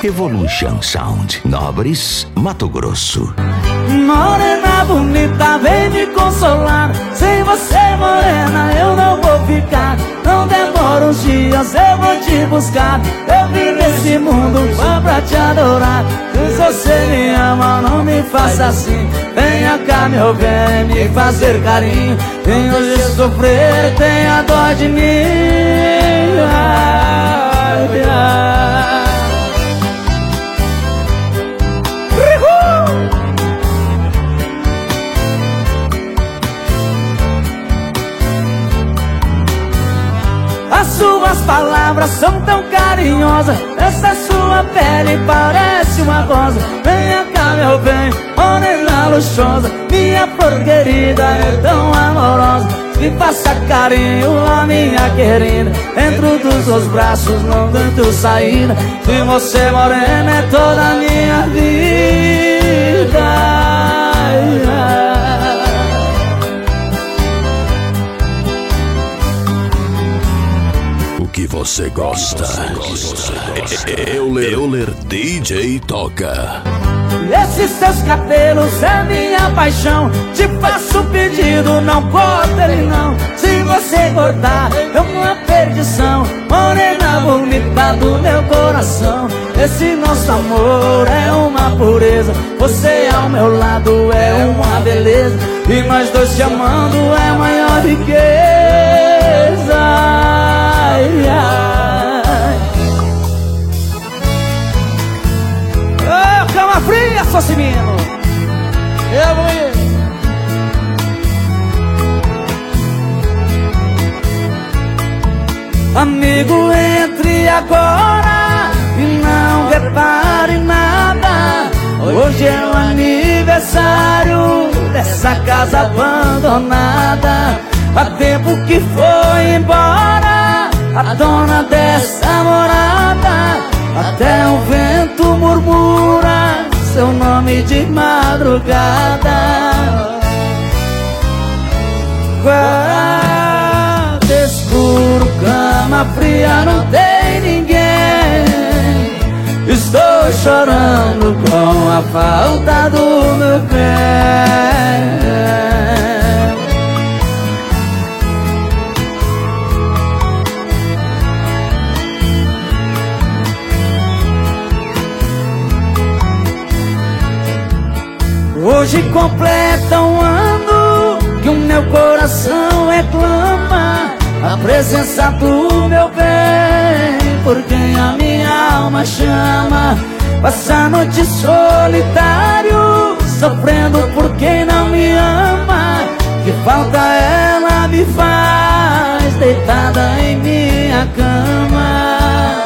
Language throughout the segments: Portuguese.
Evolution Sound, Nobres, Mato Grosso. Morena bonita, vem me consolar. Sem você, morena, eu não vou ficar. Não demora uns dias, eu vou te buscar. Eu vim nesse mundo só pra te adorar. Se você me ama, não me faça assim. Venha cá, meu bem, me fazer carinho. Vem hoje sofrer, tenha dó de mim. Ai, ai. As suas palavras são tão carinhosas. Essa sua pele parece uma rosa. Venha cá, meu bem, morena luxuosa. Minha flor querida é tão amorosa. Me faça carinho, a minha querida. Dentro dos seus braços não tanto saída. Se você morena é toda a minha vida. Ai, ai. Que você gosta. Euler DJ toca. Esses seus cabelos é minha paixão. Te faço pedido, não corta ele não. Se você cortar, é uma perdição. Morena bonita do meu coração. Esse nosso amor é uma pureza. Você ao meu lado é uma beleza. E nós dois te amando é a maior riqueza. Ai, ai. Oh, cama fria, Socimino. Eu vou ir. Amigo, entre agora e não repare nada. Hoje é o aniversário dessa casa abandonada. Há tempo que foi embora a dona dessa morada. Até o vento murmura seu nome de madrugada. Quarto escuro, cama fria, não tem ninguém. Estou chorando com a falta do meu bem. Hoje completa um ano que o meu coração reclama a presença do meu bem, por quem a minha alma chama. Passa a noite solitário, sofrendo por quem não me ama. Que falta ela me faz, deitada em minha cama.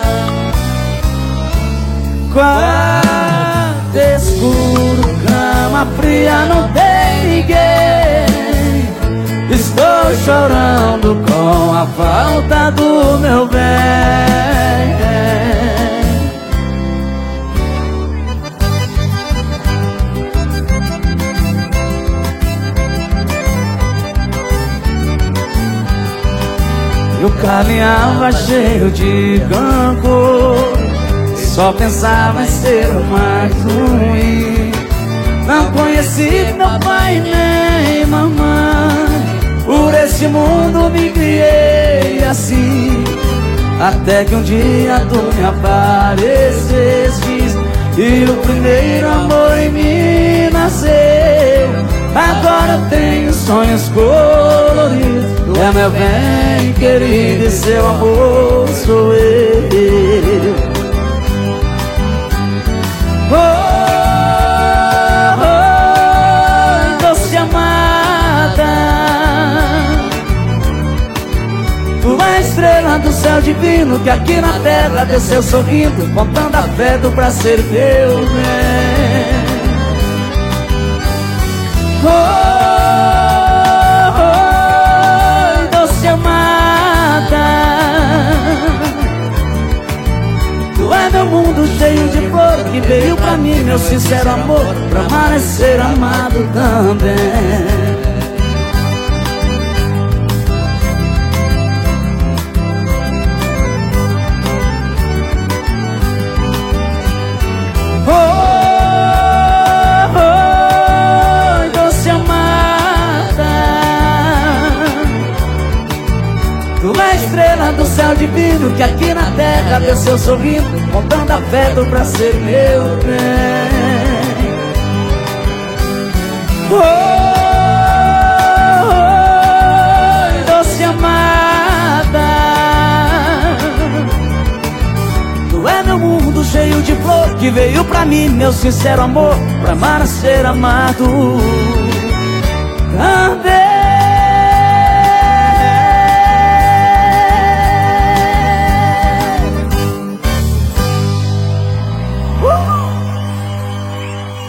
Quarto escuro, cama fria, não tem ninguém. Estou chorando com a falta do meu bem. Eu caminhava cheio de rancor, só pensava em ser o mais ruim. Não conheci meu pai nem mamãe, por esse mundo me criei assim. Até que um dia tu me aparecestes e o primeiro amor em mim nasceu. Agora eu tenho sonhos coloridos. É meu bem querido e seu amor sou eu. Oh, oh, doce amada, tu é a estrela do céu divino que aqui na terra desceu sorrindo, contando afeto pra ser teu bem. Oh, oh, doce amada, tu é meu mundo cheio de flor que veio pra mim, meu sincero amor, pra amar e ser amado também. divino que aqui na terra desceu sorrindo, contando afeto pra ser meu bem. Oi, doce amada, tu é meu mundo cheio de flor, que veio pra mim, meu sincero amor, pra amar a ser amado. Cadê